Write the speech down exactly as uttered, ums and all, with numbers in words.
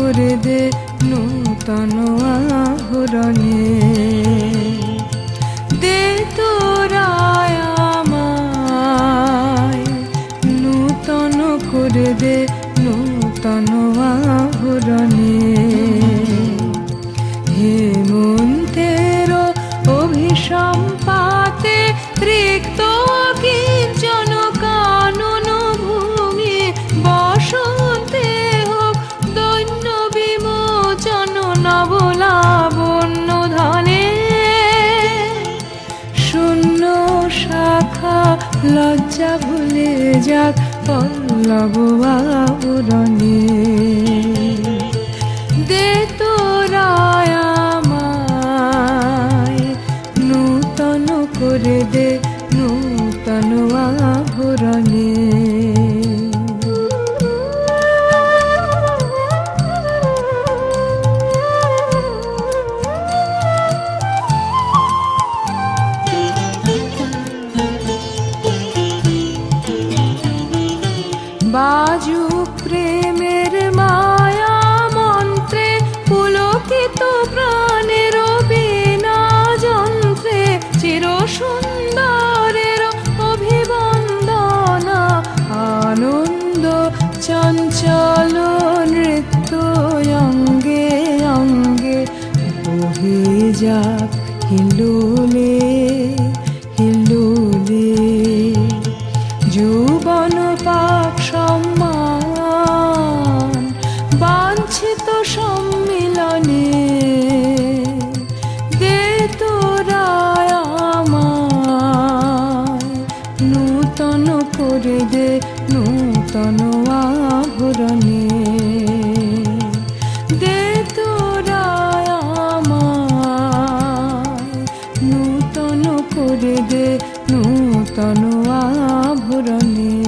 করে দে নূতন আভরণে। দে তোরায় আমায় নূতন করে দে নূতন আভরণে। হেমন্তের অভিসম্পাতে রিক্ত কিঞ্চন কানন ভূমি বসন্তে হোক দৈন্য বিমোচন নবলাবণ্য ধনে। শূন্য শাখা লজ্জা ভুলে যাক পল্লব আবরণে। দে তোরায় আমায় নূতন করে দে নূতন আভরণে। বাজুক প্রেমের মায়া মন্ত্রে পুলকিত প্রাণের বীণা যন্ত্রে চির সুন্দরের অভিবন্দনা আনন্দ চঞ্চল নৃত্য অঙ্গে অঙ্গে বহে যাক হিলোলে হিলোলে। যৌবন পাক সম্মান বাঞ্ছিত সম্মিলনে। দে তোরায় আমায় নূতন করে দে নূতন আভরণে। দে তোরায় আমায় নূতন করে দে নূতন আভরণে।